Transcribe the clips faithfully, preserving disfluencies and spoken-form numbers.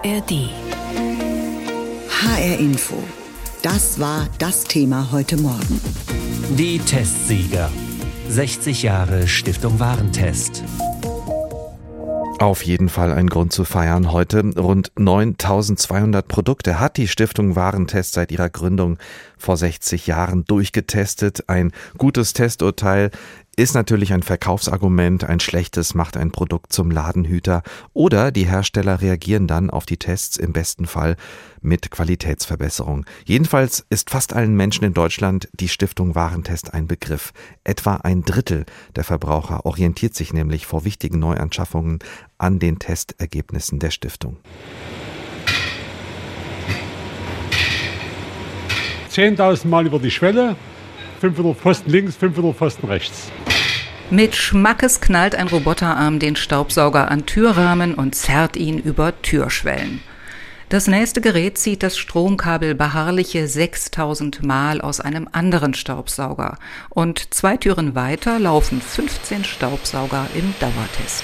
R D. H R Info. Das war das Thema heute Morgen. Die Testsieger. sechzig Jahre Stiftung Warentest. Auf jeden Fall ein Grund zu feiern. Heute rund neuntausendzweihundert Produkte hat die Stiftung Warentest seit ihrer Gründung vor sechzig Jahren durchgetestet. Ein gutes Testurteil ist natürlich ein Verkaufsargument, ein schlechtes macht ein Produkt zum Ladenhüter oder die Hersteller reagieren dann auf die Tests im besten Fall mit Qualitätsverbesserung. Jedenfalls ist fast allen Menschen in Deutschland die Stiftung Warentest ein Begriff. Etwa ein Drittel der Verbraucher orientiert sich nämlich vor wichtigen Neuanschaffungen an den Testergebnissen der Stiftung. zehntausend Mal über die Schwelle, fünfhundert Pfosten links, fünfhundert Pfosten rechts. Mit Schmackes knallt ein Roboterarm den Staubsauger an Türrahmen und zerrt ihn über Türschwellen. Das nächste Gerät zieht das Stromkabel beharrliche sechstausend Mal aus einem anderen Staubsauger. Und zwei Türen weiter laufen fünfzehn Staubsauger im Dauertest.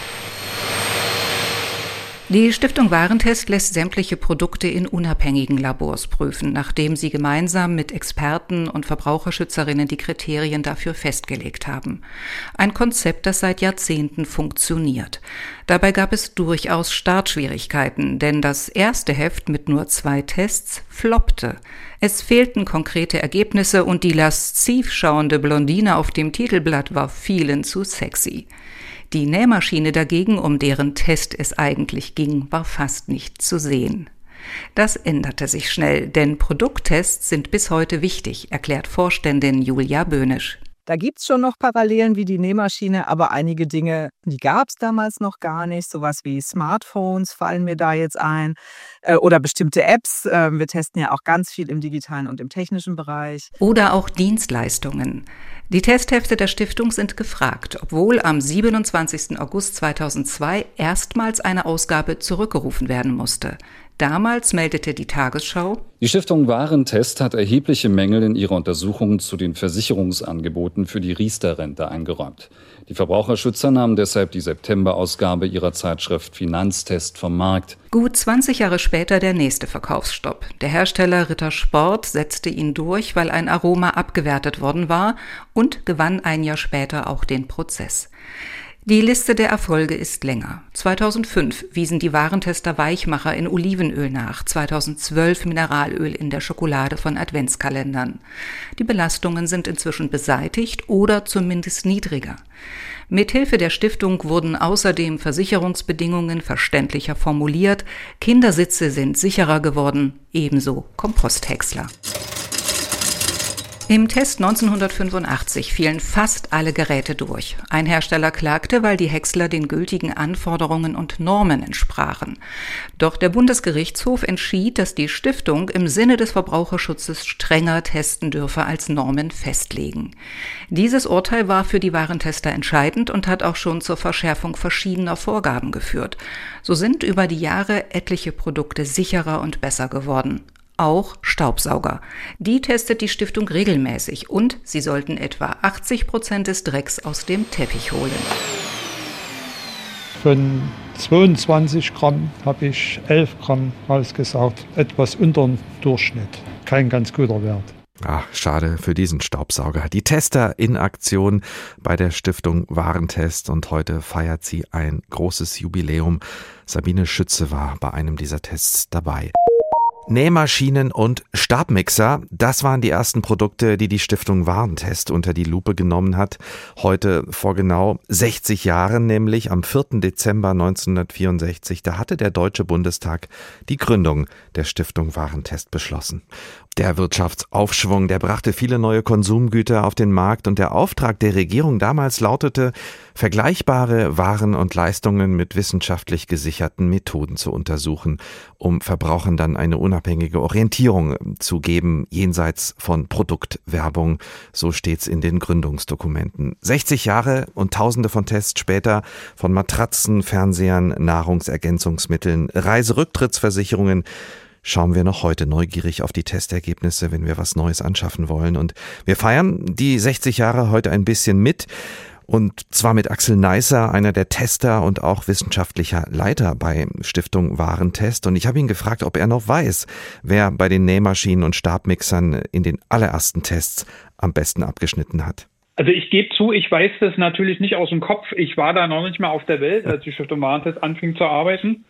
Die Stiftung Warentest lässt sämtliche Produkte in unabhängigen Labors prüfen, nachdem sie gemeinsam mit Experten und Verbraucherschützerinnen die Kriterien dafür festgelegt haben. Ein Konzept, das seit Jahrzehnten funktioniert. Dabei gab es durchaus Startschwierigkeiten, denn das erste Heft mit nur zwei Tests floppte. Es fehlten konkrete Ergebnisse und die lasziv schauende Blondine auf dem Titelblatt war vielen zu sexy. Die Nähmaschine dagegen, um deren Test es eigentlich ging, war fast nicht zu sehen. Das änderte sich schnell, denn Produkttests sind bis heute wichtig, erklärt Vorständin Julia Böhnisch. Da gibt's schon noch Parallelen wie die Nähmaschine, aber einige Dinge, die gab's damals noch gar nicht. Sowas wie Smartphones fallen mir da jetzt ein äh, oder bestimmte Apps. Äh, wir testen ja auch ganz viel im digitalen und im technischen Bereich. Oder auch Dienstleistungen. Die Testhefte der Stiftung sind gefragt, obwohl am siebenundzwanzigsten August zweitausendzwei erstmals eine Ausgabe zurückgerufen werden musste. Damals meldete die Tagesschau: Die Stiftung Warentest hat erhebliche Mängel in ihrer Untersuchung zu den Versicherungsangeboten für die Riester-Rente eingeräumt. Die Verbraucherschützer nahmen deshalb die September-Ausgabe ihrer Zeitschrift Finanztest vom Markt. Gut zwanzig Jahre später der nächste Verkaufsstopp. Der Hersteller Ritter Sport setzte ihn durch, weil ein Aroma abgewertet worden war, und gewann ein Jahr später auch den Prozess. Die Liste der Erfolge ist länger. zweitausendfünf wiesen die Warentester Weichmacher in Olivenöl nach, zweitausendzwölf Mineralöl in der Schokolade von Adventskalendern. Die Belastungen sind inzwischen beseitigt oder zumindest niedriger. Mithilfe der Stiftung wurden außerdem Versicherungsbedingungen verständlicher formuliert, Kindersitze sind sicherer geworden, ebenso Komposthäcksler. Im Test neunzehnhundertfünfundachtzig fielen fast alle Geräte durch. Ein Hersteller klagte, weil die Häcksler den gültigen Anforderungen und Normen entsprachen. Doch der Bundesgerichtshof entschied, dass die Stiftung im Sinne des Verbraucherschutzes strenger testen dürfe als Normen festlegen. Dieses Urteil war für die Warentester entscheidend und hat auch schon zur Verschärfung verschiedener Vorgaben geführt. So sind über die Jahre etliche Produkte sicherer und besser geworden. Auch Staubsauger. Die testet die Stiftung regelmäßig und sie sollten etwa achtzig Prozent des Drecks aus dem Teppich holen. Von zweiundzwanzig Gramm habe ich elf Gramm rausgesaugt, etwas unter dem Durchschnitt. Kein ganz guter Wert. Ach, schade für diesen Staubsauger. Die Tester in Aktion bei der Stiftung Warentest und heute feiert sie ein großes Jubiläum. Sabine Schütze war bei einem dieser Tests dabei. Nähmaschinen und Stabmixer, das waren die ersten Produkte, die die Stiftung Warentest unter die Lupe genommen hat. Heute vor genau sechzig Jahren, nämlich am vierten Dezember neunzehnhundertvierundsechzig, da hatte der Deutsche Bundestag die Gründung der Stiftung Warentest beschlossen. Der Wirtschaftsaufschwung, der brachte viele neue Konsumgüter auf den Markt und der Auftrag der Regierung damals lautete, vergleichbare Waren und Leistungen mit wissenschaftlich gesicherten Methoden zu untersuchen, um Verbrauchern dann eine unabhängige Orientierung zu geben, jenseits von Produktwerbung. So steht's in den Gründungsdokumenten. sechzig Jahre und tausende von Tests später, von Matratzen, Fernsehern, Nahrungsergänzungsmitteln, Reiserücktrittsversicherungen, schauen wir noch heute neugierig auf die Testergebnisse, wenn wir was Neues anschaffen wollen. Und wir feiern die sechzig Jahre heute ein bisschen mit. Und zwar mit Axel Neisser, einer der Tester und auch wissenschaftlicher Leiter bei Stiftung Warentest. Und ich habe ihn gefragt, ob er noch weiß, wer bei den Nähmaschinen und Stabmixern in den allerersten Tests am besten abgeschnitten hat. Also ich gebe zu, ich weiß das natürlich nicht aus dem Kopf. Ich war da noch nicht mal auf der Welt, als die Stiftung Warentest anfing zu arbeiten.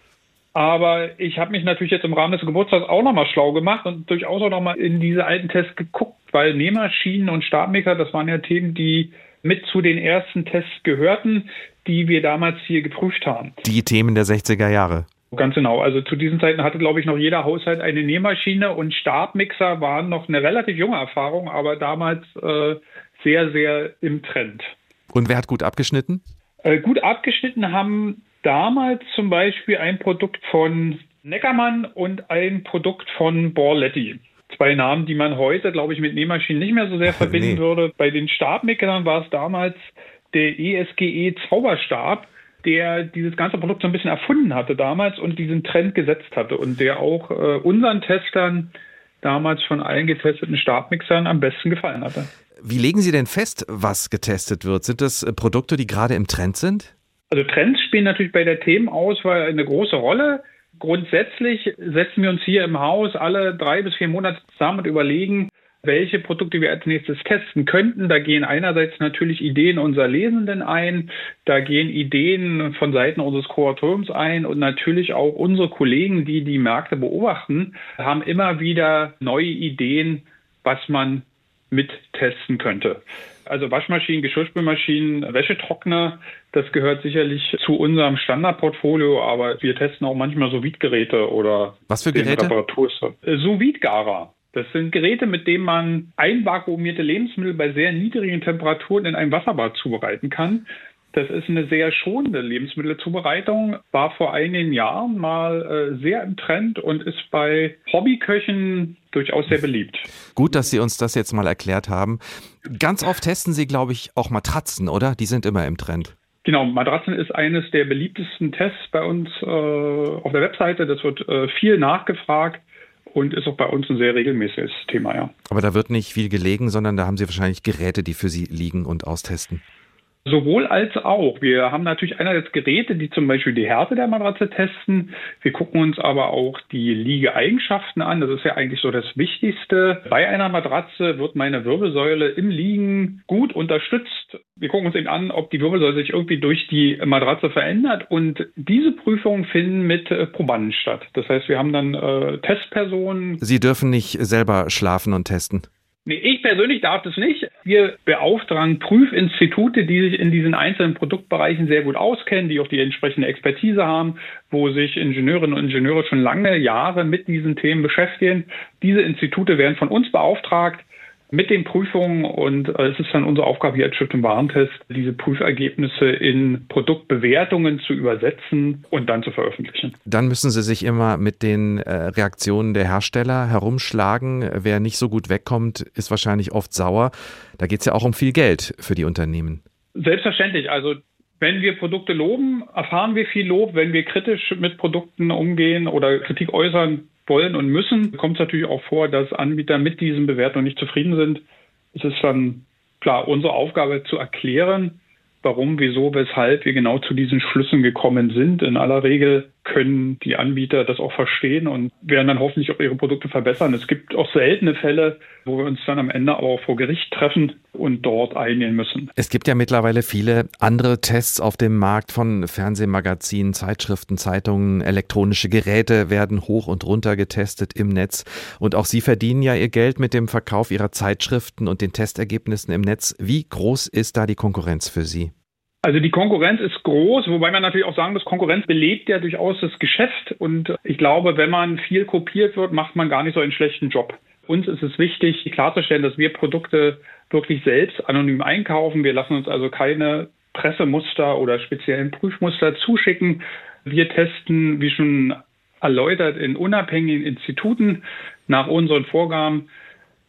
Aber ich habe mich natürlich jetzt im Rahmen des Geburtstags auch nochmal schlau gemacht und durchaus auch nochmal in diese alten Tests geguckt, weil Nähmaschinen und Stabmixer, das waren ja Themen, die mit zu den ersten Tests gehörten, die wir damals hier geprüft haben. Die Themen der sechziger Jahre. Ganz genau. Also zu diesen Zeiten hatte, glaube ich, noch jeder Haushalt eine Nähmaschine und Stabmixer waren noch eine relativ junge Erfahrung, aber damals äh, sehr, sehr im Trend. Und wer hat gut abgeschnitten? Äh, gut abgeschnitten haben damals zum Beispiel ein Produkt von Neckermann und ein Produkt von Borletti. Zwei Namen, die man heute, glaube ich, mit Nähmaschinen nicht mehr so sehr verbinden nee. würde. Bei den Stabmixern war es damals der E S G E Zauberstab, der dieses ganze Produkt so ein bisschen erfunden hatte damals und diesen Trend gesetzt hatte und der auch äh, unseren Testern damals von allen getesteten Stabmixern am besten gefallen hatte. Wie legen Sie denn fest, was getestet wird? Sind das Produkte, die gerade im Trend sind? Also Trends spielen natürlich bei der Themenauswahl eine große Rolle. Grundsätzlich setzen wir uns hier im Haus alle drei bis vier Monate zusammen und überlegen, welche Produkte wir als nächstes testen könnten. Da gehen einerseits natürlich Ideen unserer Lesenden ein, da gehen Ideen von Seiten unseres Kuratoriums ein und natürlich auch unsere Kollegen, die die Märkte beobachten, haben immer wieder neue Ideen, was man mit testen könnte. Also Waschmaschinen, Geschirrspülmaschinen, Wäschetrockner, das gehört sicherlich zu unserem Standardportfolio, aber wir testen auch manchmal Sous-Vide-Geräte oder was für Geräte? Sous-Vide-Garer. Das sind Geräte, mit denen man einvakuumierte Lebensmittel bei sehr niedrigen Temperaturen in einem Wasserbad zubereiten kann. Das ist eine sehr schonende Lebensmittelzubereitung, war vor einigen Jahren mal äh, sehr im Trend und ist bei Hobbyköchen durchaus sehr beliebt. Gut, dass Sie uns das jetzt mal erklärt haben. Ganz oft testen Sie, glaube ich, auch Matratzen, oder? Die sind immer im Trend. Genau, Matratzen ist eines der beliebtesten Tests bei uns äh, auf der Webseite. Das wird äh, viel nachgefragt und ist auch bei uns ein sehr regelmäßiges Thema, ja. Aber da wird nicht viel gelegen, sondern da haben Sie wahrscheinlich Geräte, die für Sie liegen und austesten. Sowohl als auch. Wir haben natürlich einerseits Geräte, die zum Beispiel die Härte der Matratze testen. Wir gucken uns aber auch die Liegeeigenschaften an. Das ist ja eigentlich so das Wichtigste. Bei einer Matratze wird meine Wirbelsäule im Liegen gut unterstützt. Wir gucken uns eben an, ob die Wirbelsäule sich irgendwie durch die Matratze verändert. Und diese Prüfungen finden mit äh, Probanden statt. Das heißt, wir haben dann äh, Testpersonen. Sie dürfen nicht selber schlafen und testen? Nee, ich persönlich darf das nicht. Wir beauftragen Prüfinstitute, die sich in diesen einzelnen Produktbereichen sehr gut auskennen, die auch die entsprechende Expertise haben, wo sich Ingenieurinnen und Ingenieure schon lange Jahre mit diesen Themen beschäftigen. Diese Institute werden von uns beauftragt mit den Prüfungen und äh, es ist dann unsere Aufgabe hier als Stiftung Warentest, diese Prüfergebnisse in Produktbewertungen zu übersetzen und dann zu veröffentlichen. Dann müssen Sie sich immer mit den äh, Reaktionen der Hersteller herumschlagen. Wer nicht so gut wegkommt, ist wahrscheinlich oft sauer. Da geht es ja auch um viel Geld für die Unternehmen. Selbstverständlich. Also wenn wir Produkte loben, erfahren wir viel Lob. Wenn wir kritisch mit Produkten umgehen oder Kritik äußern wollen und müssen, kommt es natürlich auch vor, dass Anbieter mit diesen Bewertungen nicht zufrieden sind. Es ist dann klar unsere Aufgabe zu erklären, warum, wieso, weshalb wir genau zu diesen Schlüssen gekommen sind. In aller Regel können die Anbieter das auch verstehen und werden dann hoffentlich auch ihre Produkte verbessern. Es gibt auch seltene Fälle, wo wir uns dann am Ende aber auch vor Gericht treffen und dort einigen müssen. Es gibt ja mittlerweile viele andere Tests auf dem Markt von Fernsehmagazinen, Zeitschriften, Zeitungen, elektronische Geräte werden hoch und runter getestet im Netz. Und auch Sie verdienen ja Ihr Geld mit dem Verkauf Ihrer Zeitschriften und den Testergebnissen im Netz. Wie groß ist da die Konkurrenz für Sie? Also die Konkurrenz ist groß, wobei man natürlich auch sagen muss, Konkurrenz belebt ja durchaus das Geschäft. Und ich glaube, wenn man viel kopiert wird, macht man gar nicht so einen schlechten Job. Uns ist es wichtig, klarzustellen, dass wir Produkte wirklich selbst anonym einkaufen. Wir lassen uns also keine Pressemuster oder speziellen Prüfmuster zuschicken. Wir testen, wie schon erläutert, in unabhängigen Instituten nach unseren Vorgaben.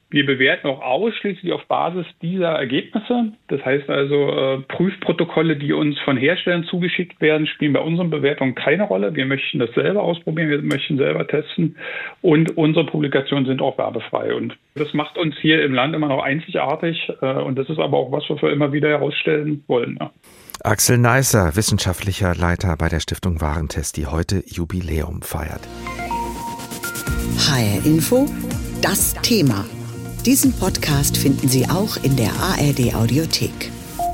Wir bewerten auch ausschließlich auf Basis dieser Ergebnisse. Das heißt also, äh, Prüfprotokolle, die uns von Herstellern zugeschickt werden, spielen bei unseren Bewertungen keine Rolle. Wir möchten das selber ausprobieren, wir möchten selber testen und unsere Publikationen sind auch werbefrei. Und das macht uns hier im Land immer noch einzigartig äh, und das ist aber auch was, was wir immer wieder herausstellen wollen. Ja. Axel Neisser, wissenschaftlicher Leiter bei der Stiftung Warentest, die heute Jubiläum feiert. H R Info, das Thema. Diesen Podcast finden Sie auch in der A R D Audiothek.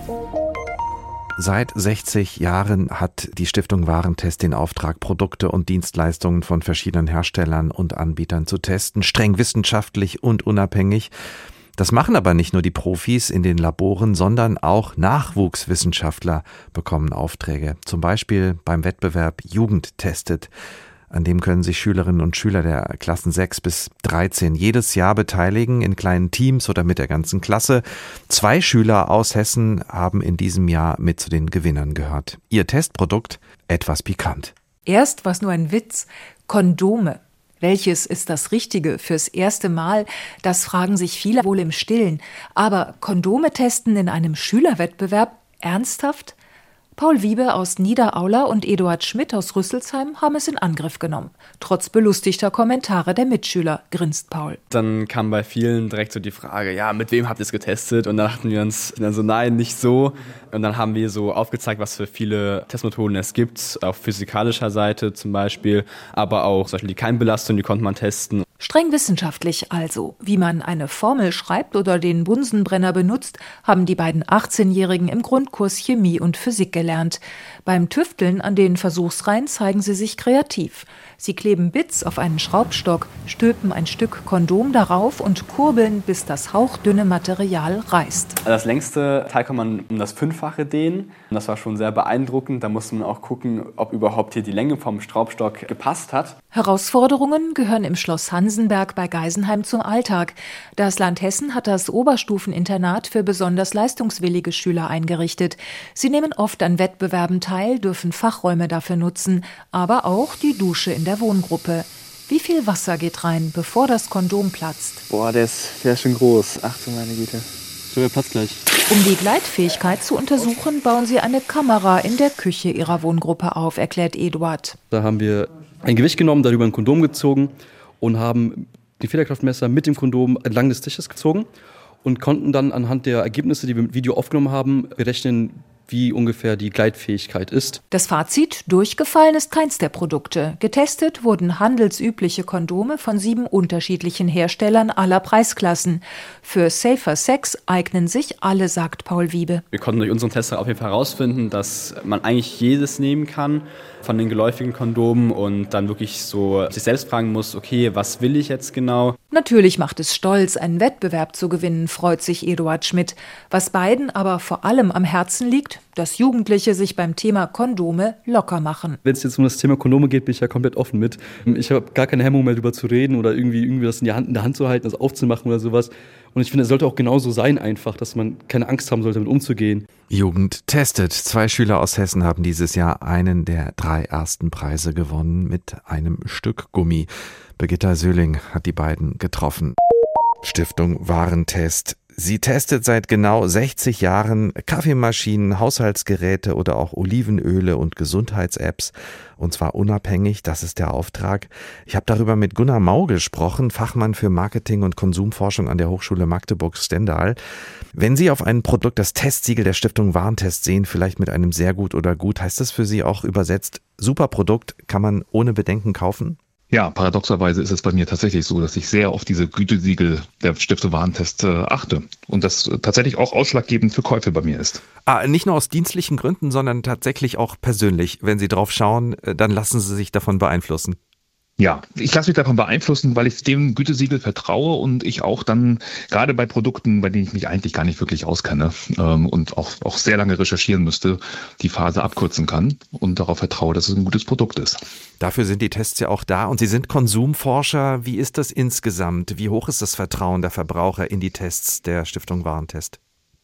Seit sechzig Jahren hat die Stiftung Warentest den Auftrag, Produkte und Dienstleistungen von verschiedenen Herstellern und Anbietern zu testen, streng wissenschaftlich und unabhängig. Das machen aber nicht nur die Profis in den Laboren, sondern auch Nachwuchswissenschaftler bekommen Aufträge. Zum Beispiel beim Wettbewerb Jugend testet. An dem können sich Schülerinnen und Schüler der Klassen sechs bis dreizehn jedes Jahr beteiligen, in kleinen Teams oder mit der ganzen Klasse. Zwei Schüler aus Hessen haben in diesem Jahr mit zu den Gewinnern gehört. Ihr Testprodukt etwas pikant. Erst war es nur ein Witz. Kondome. Welches ist das Richtige fürs erste Mal? Das fragen sich viele wohl im Stillen. Aber Kondome testen in einem Schülerwettbewerb? Ernsthaft? Paul Wiebe aus Niederaula und Eduard Schmidt aus Rüsselsheim haben es in Angriff genommen. Trotz belustigter Kommentare der Mitschüler, grinst Paul. Dann kam bei vielen direkt so die Frage, ja, mit wem habt ihr es getestet? Und dann dachten wir uns, dann so, nein, nicht so. Und dann haben wir so aufgezeigt, was für viele Testmethoden es gibt, auf physikalischer Seite zum Beispiel, aber auch zum Beispiel die Keimbelastung, die konnte man testen. Streng wissenschaftlich also. Wie man eine Formel schreibt oder den Bunsenbrenner benutzt, haben die beiden achtzehnjährigen im Grundkurs Chemie und Physik gelernt. Beim Tüfteln an den Versuchsreihen zeigen sie sich kreativ. Sie kleben Bits auf einen Schraubstock, stülpen ein Stück Kondom darauf und kurbeln, bis das hauchdünne Material reißt. Das längste Teil kann man um das Fünffache dehnen. Das war schon sehr beeindruckend. Da musste man auch gucken, ob überhaupt hier die Länge vom Schraubstock gepasst hat. Herausforderungen gehören im Schloss Hansenberg bei Geisenheim zum Alltag. Das Land Hessen hat das Oberstufeninternat für besonders leistungswillige Schüler eingerichtet. Sie nehmen oft an Wettbewerben teil, dürfen Fachräume dafür nutzen, aber auch die Dusche in der Wohngruppe. Wie viel Wasser geht rein, bevor das Kondom platzt? Boah, der ist, der ist schon groß. Achtung, meine Güte. So, der platzt gleich. Um die Gleitfähigkeit zu untersuchen, bauen sie eine Kamera in der Küche ihrer Wohngruppe auf, erklärt Eduard. Da haben wir ein Gewicht genommen, darüber ein Kondom gezogen und haben die Federkraftmesser mit dem Kondom entlang des Tisches gezogen und konnten dann anhand der Ergebnisse, die wir mit Video aufgenommen haben, berechnen, wie ungefähr die Gleitfähigkeit ist. Das Fazit: Durchgefallen ist keins der Produkte. Getestet wurden handelsübliche Kondome von sieben unterschiedlichen Herstellern aller Preisklassen. Für Safer Sex eignen sich alle, sagt Paul Wiebe. Wir konnten durch unseren Test auf jeden Fall herausfinden, dass man eigentlich jedes nehmen kann von den geläufigen Kondomen und dann wirklich so sich selbst fragen muss, okay, was will ich jetzt genau? Natürlich macht es stolz, einen Wettbewerb zu gewinnen, freut sich Eduard Schmidt. Was beiden aber vor allem am Herzen liegt, dass Jugendliche sich beim Thema Kondome locker machen. Wenn es jetzt um das Thema Kondome geht, bin ich ja komplett offen mit. Ich habe gar keine Hemmung mehr darüber zu reden oder irgendwie, irgendwie das in, die Hand, in der Hand zu halten, das aufzumachen oder sowas. Und ich finde, es sollte auch genauso sein einfach, dass man keine Angst haben sollte, damit umzugehen. Jugend testet. Zwei Schüler aus Hessen haben dieses Jahr einen der drei ersten Preise gewonnen mit einem Stück Gummi. Birgitta Söhling hat die beiden getroffen. Stiftung Warentest. Sie testet seit genau sechzig Jahren Kaffeemaschinen, Haushaltsgeräte oder auch Olivenöle und Gesundheits-Apps. Und zwar unabhängig, das ist der Auftrag. Ich habe darüber mit Gunnar Mau gesprochen, Fachmann für Marketing und Konsumforschung an der Hochschule Magdeburg-Stendal. Wenn Sie auf ein Produkt das Testsiegel der Stiftung Warentest sehen, vielleicht mit einem sehr gut oder gut, heißt das für Sie auch übersetzt, super Produkt, kann man ohne Bedenken kaufen? Ja, paradoxerweise ist es bei mir tatsächlich so, dass ich sehr auf diese Gütesiegel der Stiftung Warentest äh, achte und das äh, tatsächlich auch ausschlaggebend für Käufe bei mir ist. Ah, nicht nur aus dienstlichen Gründen, sondern tatsächlich auch persönlich. Wenn Sie drauf schauen, dann lassen Sie sich davon beeinflussen. Ja, ich lasse mich davon beeinflussen, weil ich dem Gütesiegel vertraue und ich auch dann gerade bei Produkten, bei denen ich mich eigentlich gar nicht wirklich auskenne ähm, und auch, auch sehr lange recherchieren müsste, die Phase abkürzen kann und darauf vertraue, dass es ein gutes Produkt ist. Dafür sind die Tests ja auch da und Sie sind Konsumforscher. Wie ist das insgesamt? Wie hoch ist das Vertrauen der Verbraucher in die Tests der Stiftung Warentest?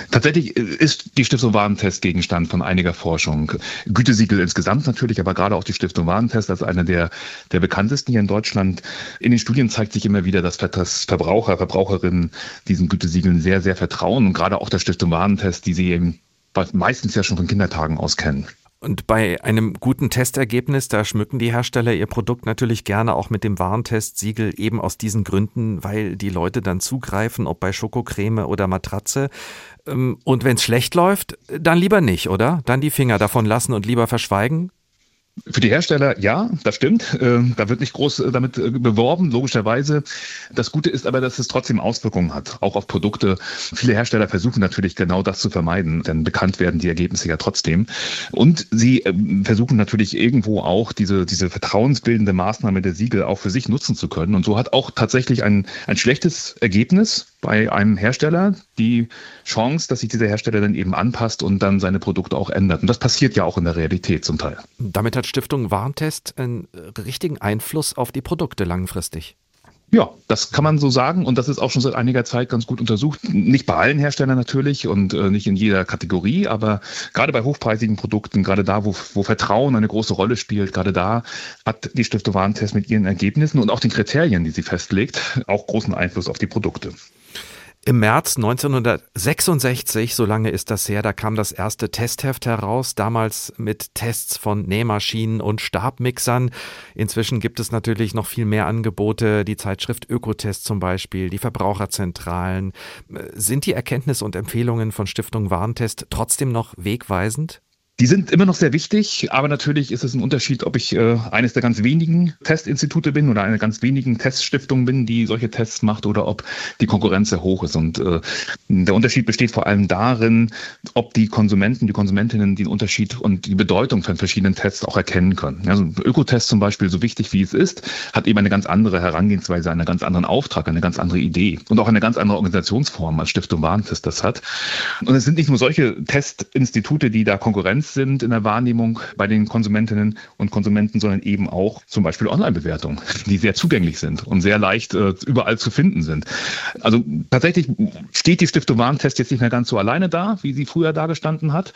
Tatsächlich ist die Stiftung Warentest Gegenstand von einiger Forschung. Gütesiegel insgesamt natürlich, aber gerade auch die Stiftung Warentest als eine der, der bekanntesten hier in Deutschland. In den Studien zeigt sich immer wieder, dass Verbraucher, Verbraucherinnen diesen Gütesiegeln sehr, sehr vertrauen und gerade auch der Stiftung Warentest, die sie eben meistens ja schon von Kindertagen aus kennen. Und bei einem guten Testergebnis, da schmücken die Hersteller ihr Produkt natürlich gerne auch mit dem Warentest-Siegel, eben aus diesen Gründen, weil die Leute dann zugreifen, ob bei Schokocreme oder Matratze. Und wenn es schlecht läuft, dann lieber nicht, oder? Dann die Finger davon lassen und lieber verschweigen? Für die Hersteller, ja, das stimmt. Da wird nicht groß damit beworben, logischerweise. Das Gute ist aber, dass es trotzdem Auswirkungen hat, auch auf Produkte. Viele Hersteller versuchen natürlich genau das zu vermeiden, denn bekannt werden die Ergebnisse ja trotzdem. Und sie versuchen natürlich irgendwo auch diese, diese vertrauensbildende Maßnahme der Siegel auch für sich nutzen zu können. Und so hat auch tatsächlich ein, ein schlechtes Ergebnis bei einem Hersteller die Chance, dass sich dieser Hersteller dann eben anpasst und dann seine Produkte auch ändert. Und das passiert ja auch in der Realität zum Teil. Damit hat Stiftung Warentest einen richtigen Einfluss auf die Produkte langfristig. Ja, das kann man so sagen und das ist auch schon seit einiger Zeit ganz gut untersucht. Nicht bei allen Herstellern natürlich und äh, nicht in jeder Kategorie, aber gerade bei hochpreisigen Produkten, gerade da, wo, wo Vertrauen eine große Rolle spielt, gerade da hat die Stiftung Warentest mit ihren Ergebnissen und auch den Kriterien, die sie festlegt, auch großen Einfluss auf die Produkte. Im März neunzehnhundertsechsundsechzig, so lange ist das her, da kam das erste Testheft heraus, damals mit Tests von Nähmaschinen und Stabmixern. Inzwischen gibt es natürlich noch viel mehr Angebote, die Zeitschrift Ökotest zum Beispiel, die Verbraucherzentralen. Sind die Erkenntnisse und Empfehlungen von Stiftung Warentest trotzdem noch wegweisend? Die sind immer noch sehr wichtig, aber natürlich ist es ein Unterschied, ob ich äh, eines der ganz wenigen Testinstitute bin oder eine ganz wenigen Teststiftung bin, die solche Tests macht oder ob die Konkurrenz sehr hoch ist. Und äh, der Unterschied besteht vor allem darin, ob die Konsumenten, die Konsumentinnen den Unterschied und die Bedeutung von verschiedenen Tests auch erkennen können. Also ein Ökotest zum Beispiel, so wichtig wie es ist, hat eben eine ganz andere Herangehensweise, einen ganz anderen Auftrag, eine ganz andere Idee und auch eine ganz andere Organisationsform als Stiftung Warentest das hat. Und es sind nicht nur solche Testinstitute, die da Konkurrenz sind in der Wahrnehmung bei den Konsumentinnen und Konsumenten, sondern eben auch zum Beispiel Online-Bewertungen, die sehr zugänglich sind und sehr leicht äh, überall zu finden sind. Also tatsächlich steht die Stiftung Warentest jetzt nicht mehr ganz so alleine da, wie sie früher dagestanden hat,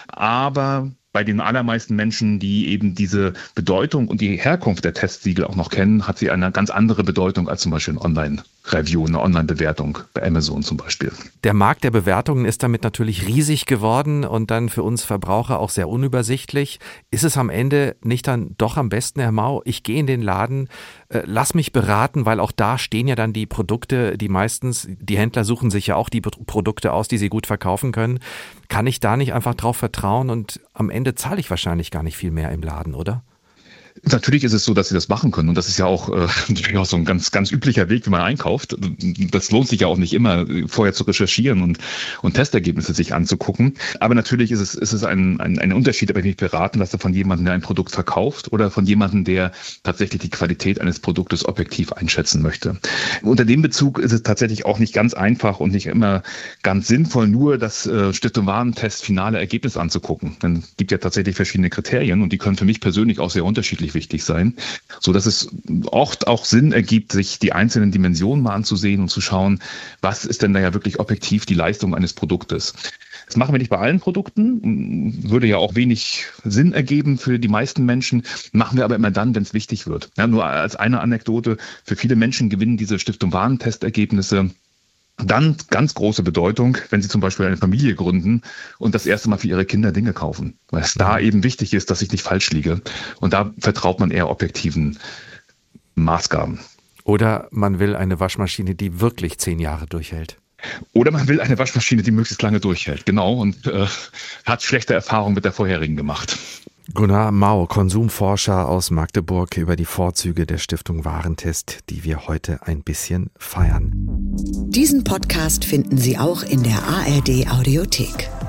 aber bei den allermeisten Menschen, die eben diese Bedeutung und die Herkunft der Testsiegel auch noch kennen, hat sie eine ganz andere Bedeutung als zum Beispiel ein Online-Review, eine Online-Bewertung bei Amazon zum Beispiel. Der Markt der Bewertungen ist damit natürlich riesig geworden und dann für uns Verbraucher auch sehr unübersichtlich. Ist es am Ende nicht dann doch am besten, Herr Mau, ich gehe in den Laden, äh, lass mich beraten, weil auch da stehen ja dann die Produkte, die meistens, die Händler suchen sich ja auch die Produkte aus, die sie gut verkaufen können. Kann ich da nicht einfach drauf vertrauen und am Ende zahle ich wahrscheinlich gar nicht viel mehr im Laden, oder? Natürlich ist es so, dass sie das machen können und das ist ja auch, äh, natürlich auch so ein ganz, ganz üblicher Weg, wie man einkauft. Das lohnt sich ja auch nicht immer, vorher zu recherchieren und, und Testergebnisse sich anzugucken. Aber natürlich ist es, ist es ein, ein, ein Unterschied, ob ich mich beraten lasse von jemandem, der ein Produkt verkauft oder von jemandem, der tatsächlich die Qualität eines Produktes objektiv einschätzen möchte. Unter dem Bezug ist es tatsächlich auch nicht ganz einfach und nicht immer ganz sinnvoll, nur das äh, Stiftung Warentest finale Ergebnis anzugucken. Denn es gibt ja tatsächlich verschiedene Kriterien und die können für mich persönlich auch sehr unterschiedlich wichtig sein, so dass es oft auch Sinn ergibt, sich die einzelnen Dimensionen mal anzusehen und zu schauen, was ist denn da ja wirklich objektiv die Leistung eines Produktes. Das machen wir nicht bei allen Produkten, würde ja auch wenig Sinn ergeben für die meisten Menschen, machen wir aber immer dann, wenn es wichtig wird. Ja, nur als eine Anekdote, für viele Menschen gewinnen diese Stiftung Warentestergebnisse dann ganz große Bedeutung, wenn Sie zum Beispiel eine Familie gründen und das erste Mal für Ihre Kinder Dinge kaufen, weil es da eben wichtig ist, dass ich nicht falsch liege. Und da vertraut man eher objektiven Maßgaben. Oder man will eine Waschmaschine, die wirklich zehn Jahre durchhält. Oder man will eine Waschmaschine, die möglichst lange durchhält, genau, und äh, hat schlechte Erfahrungen mit der vorherigen gemacht. Gunnar Mau, Konsumforscher aus Magdeburg, über die Vorzüge der Stiftung Warentest, die wir heute ein bisschen feiern. Diesen Podcast finden Sie auch in der A R D Audiothek.